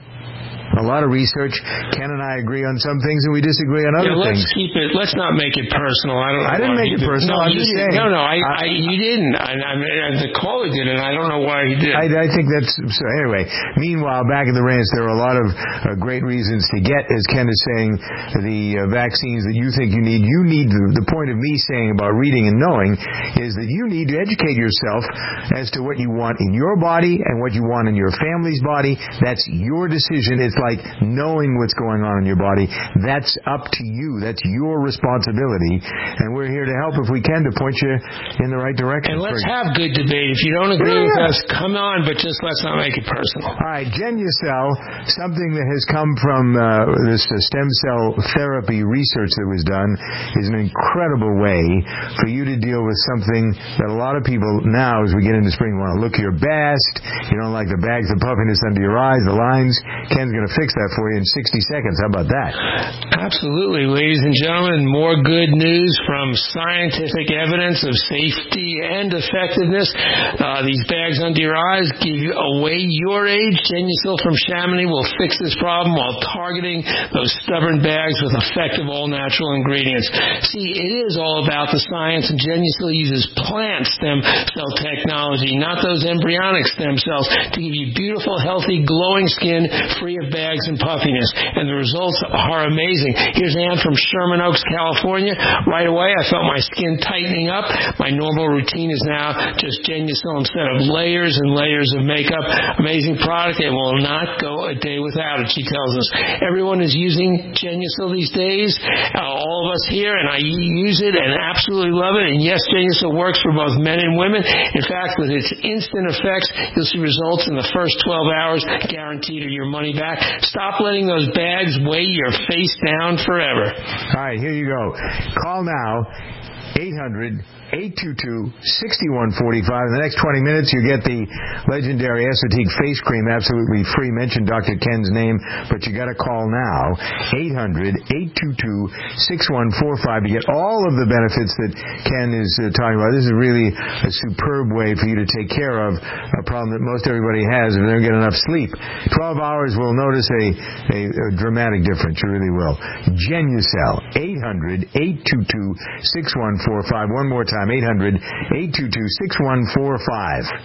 a lot of research. Ken and I agree on some things and we disagree on other yeah, let's things. Let's keep it. Let's not make it personal. I don't. Know I didn't make it personal. No, I'm just saying. No, no, I, I, you didn't. I, I, the caller did, and I don't know why he did. I, I think that's so. Anyway, meanwhile, back in the ranch, there are a lot of uh, great reasons to get, as Ken is saying, the uh, vaccines that you think you need. You need the, the point of me saying about reading and knowing is that you need to educate yourself as to what you want in your body and what you want in your family's body. That's your decision. It's like knowing what's going on in your body. That's up to you. That's your responsibility. And we're here to help if we can to point you in the right direction. And let's have good debate. If you don't agree yeah, with yeah. us, come on, but just let's not make it personal. All right, Genucel, something that has come from uh, this uh, stem cell therapy research that was done, is an incredible way for you to deal with something that a lot of people now, as we get into spring, want to look your best. You don't like the bags of puffiness under your eyes, the lines. Ken's going to fix that for you in sixty seconds. How about that? Absolutely, ladies and gentlemen. More good news from scientific evidence of safety and effectiveness. Uh, these bags under your eyes give away your age. Genucel from Chamonix will fix this problem while targeting those stubborn bags with effective all-natural ingredients. See, it is all about the science, and Genucel uses plant stem cell technology, not those embryonic stem cells, to give you beautiful, healthy, glowing skin free of bags and puffiness. And the results are amazing. Here's Ann from Sherman Oaks, California. Right away, I felt my skin tightening up. My normal routine is now just Genucel instead of layers and layers of makeup. Amazing product, and will not go a day without it, she tells us. Everyone is using Genucel these days, uh, all of us here, and I use it and absolutely love it. And yes, Genucel works for both men and women. In fact, with its instant effects, you'll see results in the first twelve hours, guaranteed, or your money back. Stop letting those bags weigh your face down forever. All right, here you go. Call now, eight hundred, eight two two, six one four five. In the next twenty minutes, you get the legendary Esotique face cream absolutely free. Mention Doctor Ken's name, but you got to call now, eight hundred, eight two two, six one four five. You get all of the benefits that Ken is uh, talking about. This is really a superb way for you to take care of a problem that most everybody has if they don't get enough sleep. twelve hours will notice a, a, a dramatic difference. You really will. Genucel, eight hundred, eight two two, six one four five. One more time, eight hundred, eight two two, six one four five.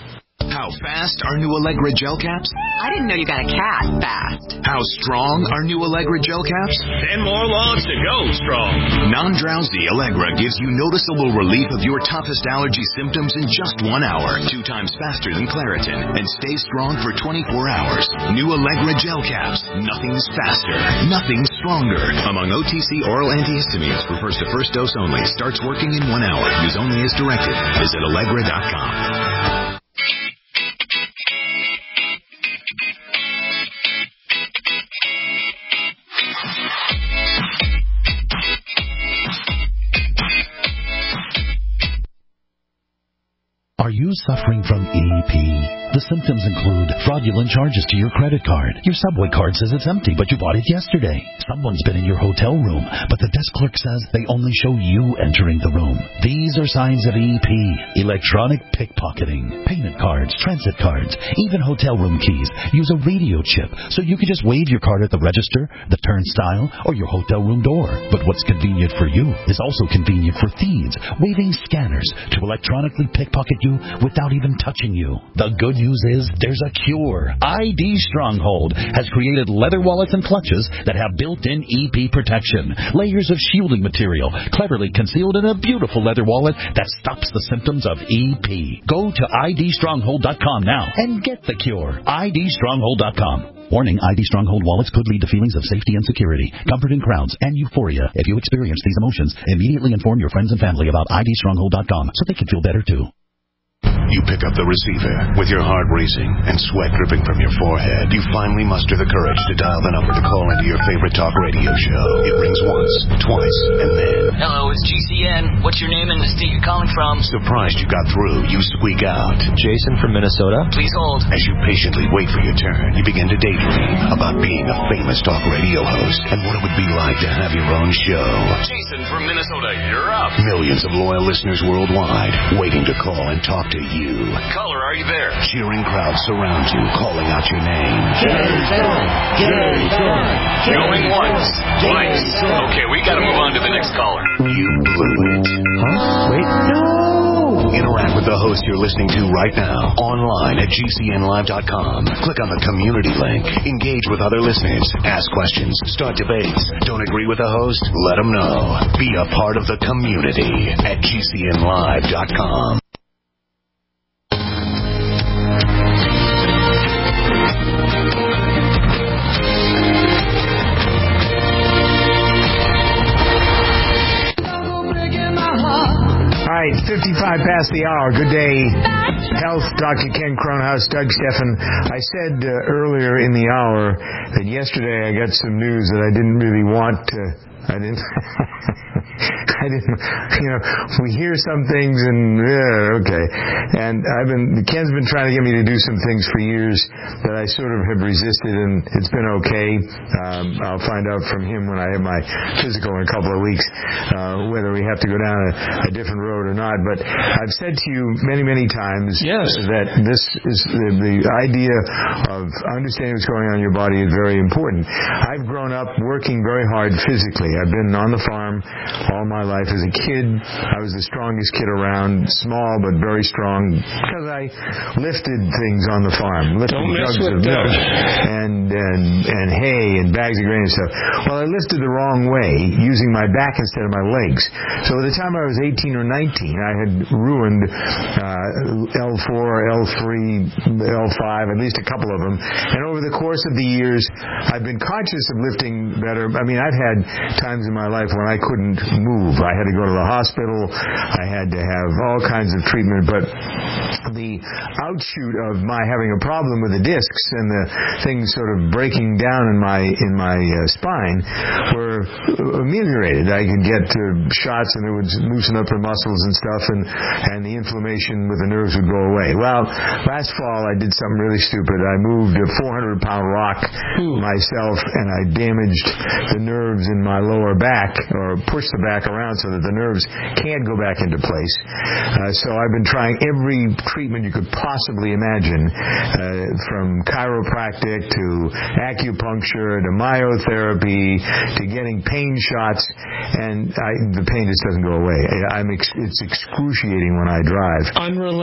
How fast are new Allegra gel caps? I didn't know you got a cat fast. How strong are new Allegra gel caps? Ten more logs to go strong. Non-drowsy Allegra gives you noticeable relief of your toughest allergy symptoms in just one hour, two times faster than Claritin, and stays strong for twenty-four hours. New Allegra gel caps. Nothing's faster. Nothing's stronger. Among O T C oral antihistamines, refers to first dose only. Starts working in one hour. Use only as directed. Visit Allegra dot com. Are you suffering from E P? The symptoms include fraudulent charges to your credit card. Your Subway card says it's empty, but you bought it yesterday. Someone's been in your hotel room, but the desk clerk says they only show you entering the room. These are signs of E P. Electronic pickpocketing. Payment cards, transit cards, even hotel room keys use a radio chip, so you can just wave your card at the register, the turnstile, or your hotel room door. But what's convenient for you is also convenient for thieves, waving scanners to electronically pickpocket you without even touching you. The good news is there's a cure. I D Stronghold has created leather wallets and clutches that have built-in E P protection. Layers of shielding material cleverly concealed in a beautiful leather wallet that stops the symptoms of E P. Go to I D stronghold dot com now and get the cure. I D stronghold dot com. Warning, I D Stronghold wallets could lead to feelings of safety and security, comfort in crowds, and euphoria. If you experience these emotions, immediately inform your friends and family about I D stronghold dot com so they can feel better too. You pick up the receiver with your heart racing and sweat dripping from your forehead. You finally muster the courage to dial the number to call into your favorite talk radio show. It rings once, twice, and then... Hello, it's G C N. What's your name and the state you're calling from? Surprised you got through, you squeak out. Jason from Minnesota. Please hold. As you patiently wait for your turn, you begin to daydream about being a famous talk radio host and what it would be like to have your own show. Jason from Minnesota, you're up. Millions of loyal listeners worldwide waiting to call and talk to you. Caller, are you there? Cheering crowds surround you, calling out your name. Jason! Jason! Going once, twice. Okay, we gotta move on to the next caller. You blew it. Huh? Wait, no! Interact with the host you're listening to right now, online at G C N live dot com. Click on the community link. Engage with other listeners. Ask questions. Start debates. Don't agree with the host? Let them know. Be a part of the community at G C N live dot com. All right, fifty-five past the hour. Good day, Health. Doctor Ken Kronhaus, Doug Steffen. I said uh, earlier in the hour that yesterday I got some news that I didn't really want to. I didn't. I didn't. You know, we hear some things and yeah, okay. And I've been. Ken's been trying to get me to do some things for years that I sort of have resisted, and it's been okay. Um, I'll find out from him when I have my physical in a couple of weeks uh, whether we have to go down a, a different road or not. But I've said to you many, many times yes. that this is the, the idea of understanding what's going on in your body is very important. I've grown up working very hard physically. I've been on the farm all my life. As a kid, I was the strongest kid around, small but very strong, because I lifted things on the farm, lifting jugs of milk and, and and hay and bags of grain and stuff. Well, I lifted the wrong way, using my back instead of my legs. So by the time I was eighteen or nineteen, I had ruined uh, L four, L three, L five, at least a couple of them. And over the course of the years, I've been conscious of lifting better. I mean, I've had times in my life when I couldn't move. I had to go to the hospital. I had to have all kinds of treatment. But the outshoot of my having a problem with the discs and the things sort of breaking down in my in my uh, spine were ameliorated. I could get uh, shots and it would loosen up the muscles and stuff, and and the inflammation with the nerves would go away. Well, last fall I did something really stupid. I moved a four hundred pound rock Ooh. myself, and I damaged the nerves in my lower back, or pushed the back around so that the nerves can't go back into place. Uh, so I've been trying every treatment you could possibly imagine, uh, from chiropractic to acupuncture to myotherapy to getting pain shots, and I, the pain just doesn't go away. I'm ex- it's excruciating when I drive. Unrelenting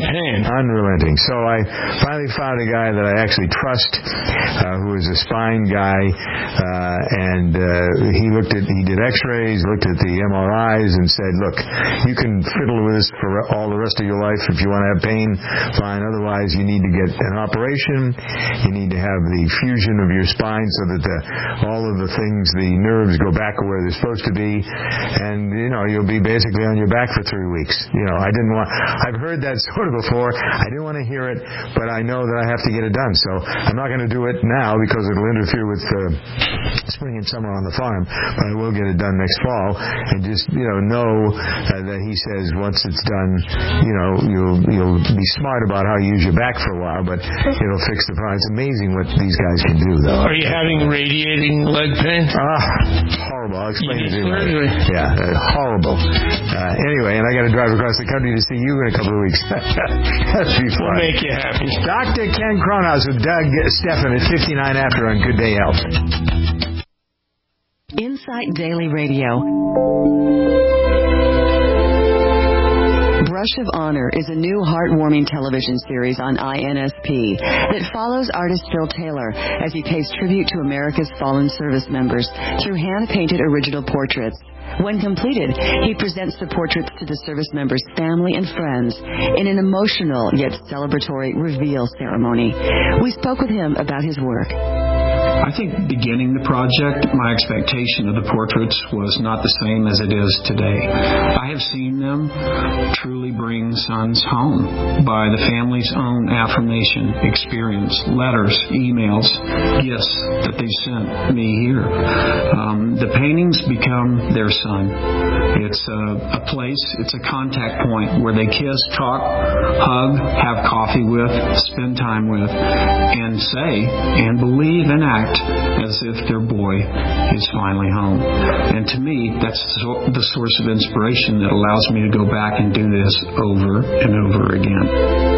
pain. Unrelenting. So I finally found a guy that I actually trust, uh, who is a spine guy, uh, and uh, he looked at, he did x-rays, looked at the M R Is, and said, look, you can fiddle with this for all the rest of your life. If you want to have pain, fine. Otherwise, you need to get an operation. You need to have the fusion of your spine so that the, all of the things, the nerves go back where they're supposed to be, and, you know, you'll be basically on your back for three weeks. You know, I didn't want, I've heard that sort of before. I didn't want to hear it, but I know that I have to get it done. So I'm not going to do it now because it'll interfere with uh, spring and summer on the farm, but I will get it done next fall. And just, you know, know uh, that he says once it's done, you know, you'll you'll be smart about how you use your back for a while, but it'll fix the problem. It's amazing what these guys can do, though. Are you having radiating leg pain? Ah, horrible. I'll explain it to you. Yeah, uh, horrible. Uh, anyway, and I got to drive across the country to see you in a couple of weeks. That'd be fun. Make you happy. Doctor Ken Kronhaus with Doug Stephan at fifty-nine after on Good Day Health. Insight Daily Radio. Brush of Honor is a new heartwarming television series on I N S P that follows artist Phil Taylor as he pays tribute to America's fallen service members through hand-painted original portraits. When completed, he presents the portraits to the service members' family and friends in an emotional yet celebratory reveal ceremony. We spoke with him about his work. I think beginning the project, my expectation of the portraits was not the same as it is today. I have seen them truly bring sons home by the family's own affirmation, experience, letters, emails, gifts that they sent me here. Um, the paintings become their son. It's a, a place, it's a contact point where they kiss, talk, hug, have coffee with, spend time with, and say and believe and act as if their boy is finally home. And to me, that's the source of inspiration that allows me to go back and do this over and over again.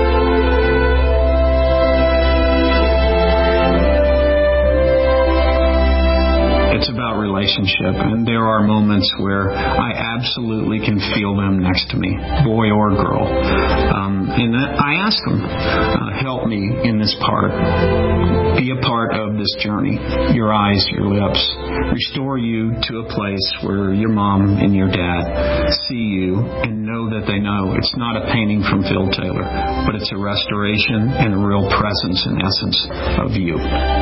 It's about relationship, and there are moments where I absolutely can feel them next to me, boy or girl. Um, and I ask them, uh, help me in this part. Be a part of this journey. Your eyes, your lips. Restore you to a place where your mom and your dad see you and know that they know it's not a painting from Phil Taylor, but it's a restoration and a real presence and essence of you.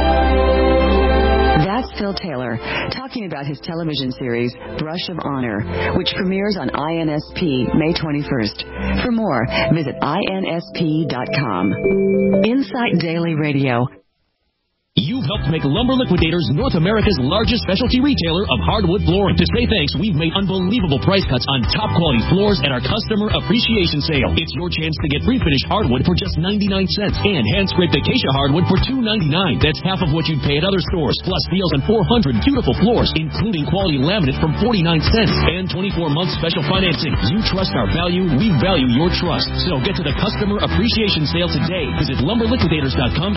That's Phil Taylor talking about his television series, Brush of Honor, which premieres on I N S P May twenty-first. For more, visit I N S P dot com. Insight Daily Radio. You've helped make Lumber Liquidators North America's largest specialty retailer of hardwood flooring. To say thanks, we've made unbelievable price cuts on top quality floors at our customer appreciation sale. It's your chance to get pre-finished hardwood for just ninety-nine cents and hand-scraped acacia hardwood for two ninety-nine. That's half of what you'd pay at other stores, plus deals on four hundred beautiful floors, including quality laminate from forty-nine cents and twenty-four month special financing. You trust our value, we value your trust. So get to the customer appreciation sale today. Visit lumber liquidators dot com.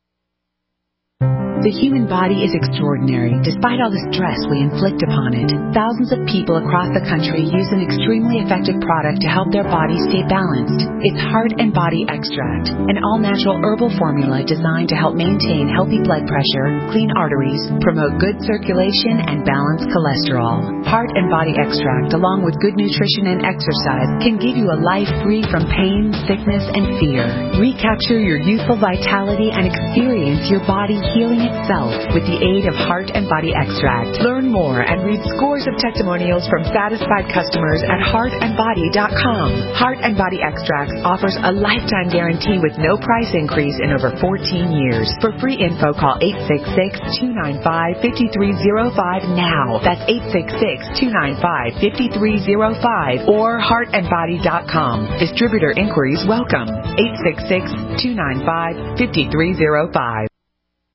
The human body is extraordinary, despite all the stress we inflict upon it. Thousands of people across the country use an extremely effective product to help their body stay balanced. It's Heart and Body Extract, an all-natural herbal formula designed to help maintain healthy blood pressure, clean arteries, promote good circulation, and balance cholesterol. Heart and Body Extract, along with good nutrition and exercise, can give you a life free from pain, sickness, and fear. Recapture your youthful vitality and experience your body healing itself with the aid of Heart and Body Extract. Learn more and read scores of testimonials from satisfied customers at heart and body dot com. Heart and Body Extract offers a lifetime guarantee with no price increase in over fourteen years. For free info, call eight six six, two nine five, five three zero five now. That's eight six six, two nine five, five three zero five or heart and body dot com. Distributor inquiries welcome. eight six six, two nine five, five three zero five.